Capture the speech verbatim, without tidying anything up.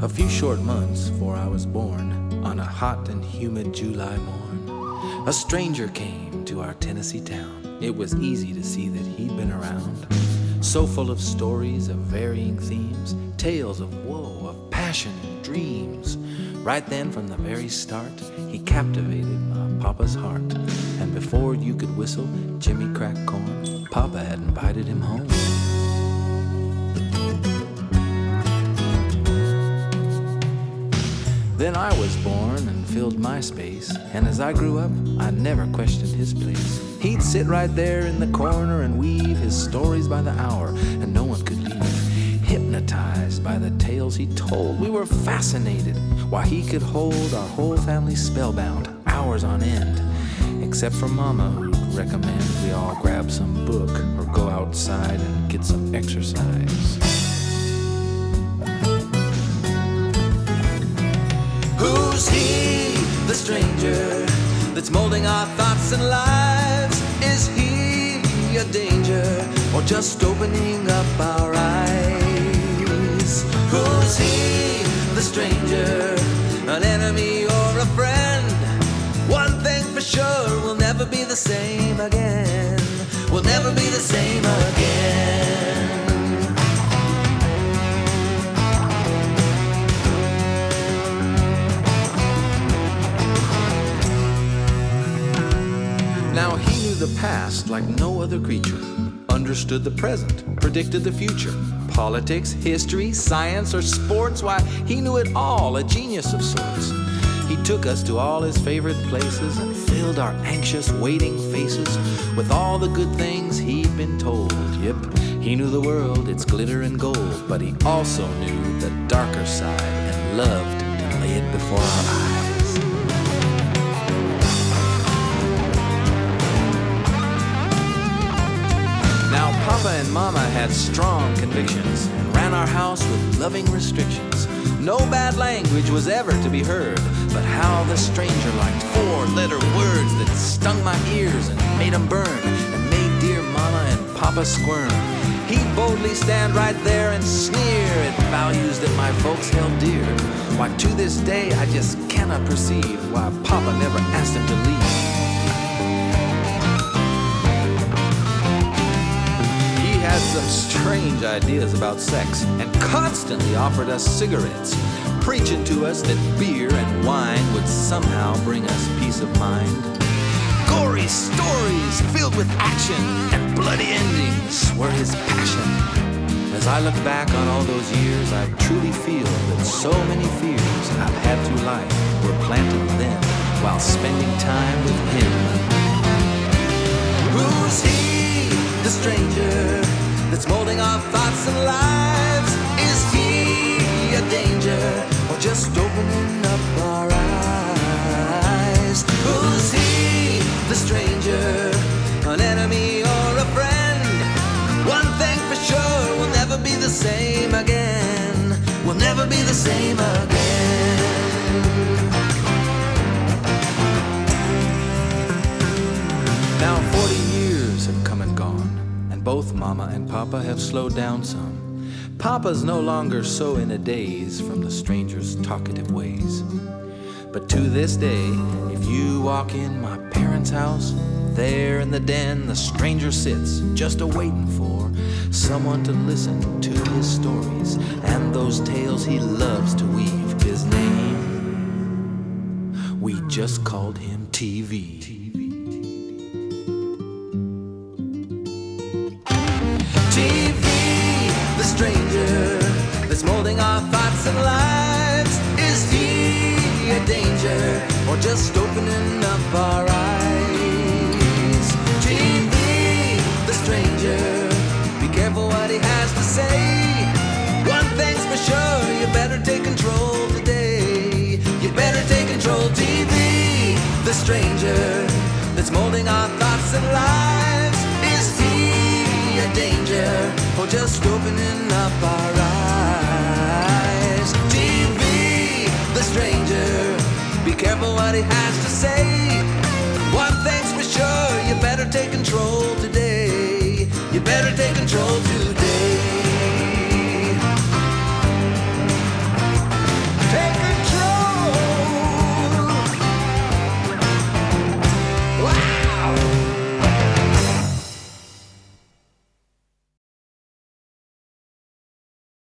A few short months before I was born, on a hot and humid July morn, a stranger came to our Tennessee town. It was easy to see that he'd been around, so full of stories of varying themes, tales of woe, of passion and dreams. Right then, from the very start, he captivated my papa's heart. And before you could whistle Jimmy Crack Corn, Papa had invited him home. Then I was born and filled my space, and as I grew up, I never questioned his place. He'd sit right there in the corner and weave his stories by the hour, and no one could leave. Hypnotized by the tales he told, we were fascinated, while he could hold our whole family spellbound, hours on end. Except for Mama, who'd recommend we all grab some book or go outside and get some exercise. Who's he, the stranger, that's molding our thoughts and lives? Is he a danger, or just opening up our eyes? Who's he, the stranger, an enemy or a friend? One thing for sure, we'll never be the same again. We'll never be the same again. Now he knew the past like no other creature, understood the present, predicted the future. Politics, history, science, or sports, why, he knew it all, a genius of sorts. He took us to all his favorite places and filled our anxious, waiting faces with all the good things he'd been told. Yep, he knew the world, its glitter and gold, but he also knew the darker side and loved to lay it before our eyes. Now, Papa and Mama had strong convictions and ran our house with loving restrictions. No bad language was ever to be heard, but how the stranger liked four-letter words that stung my ears and made them burn and made dear Mama and Papa squirm. He'd boldly stand right there and sneer at values that my folks held dear. Why, to this day, I just cannot perceive why Papa never asked him to leave. Had some strange ideas about sex and constantly offered us cigarettes, preaching to us that beer and wine would somehow bring us peace of mind. Gory stories filled with action and bloody endings were his passion. As I look back on all those years, I truly feel that so many fears I've had through life were planted then while spending time with him. Who's he, the stranger, that's molding our thoughts and lives? Is he a danger, or just opening up our eyes? Who's he, the stranger, an enemy or a friend? One thing for sure, we'll never be the same again. We'll never be the same again. Now forty years have come and gone, and both Mama and Papa have slowed down some. Papa's no longer so in a daze from the stranger's talkative ways. But to this day, if you walk in my parents' house, there in the den the stranger sits, just a-waiting for someone to listen to his stories and those tales he loves to weave. His name, we just called him T V. T V, the stranger that's molding our thoughts and lives. Is he a danger, or just opening up our eyes? T V, the stranger, be careful what he has to say. One thing's for sure, you better take control today. You better take control. T V, the stranger that's molding our thoughts and lives. Is he a danger, or just opening up our eyes? T V, the stranger, be careful what he has to say. One thing's for sure, you better take control today. You better take